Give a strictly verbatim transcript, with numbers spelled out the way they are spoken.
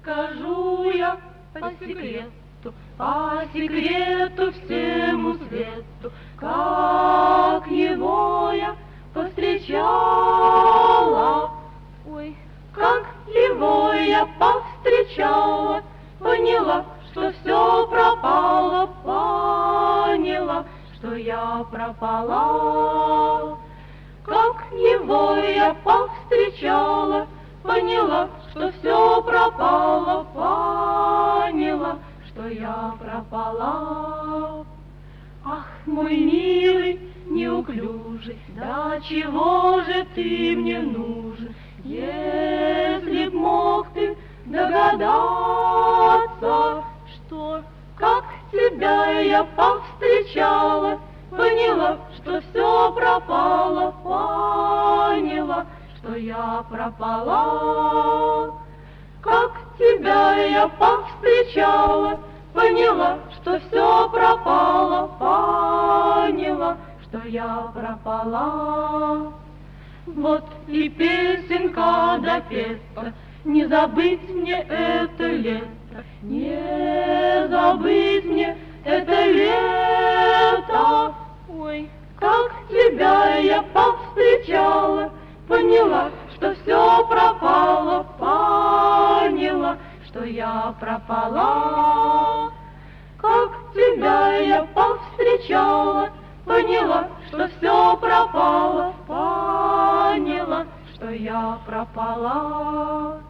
скажу я по секрету, по секрету всему свету, как его я повстречала. Ой, как его я повстречала, поняла, что все пропало, поняла, что я пропала. Как его я повстречала, поняла, что все пропало, поняла, что я пропала. Ах, мой милый, неуклюжий, да чего же ты мне нужен? Если б мог ты догадаться, что как тебя я повстречала, поняла, что все пропало, поняла, что я пропала. Как тебя я повстречала, поняла, что все пропало, поняла, что я пропала. Вот и песенка допета, не забыть мне это лето, не забыть мне это лето. Ой, как тебя я повстречала, поняла, что все пропало, поняла, что я пропала. Как тебя я повстречала, поняла, что все пропало, поняла, что я пропала.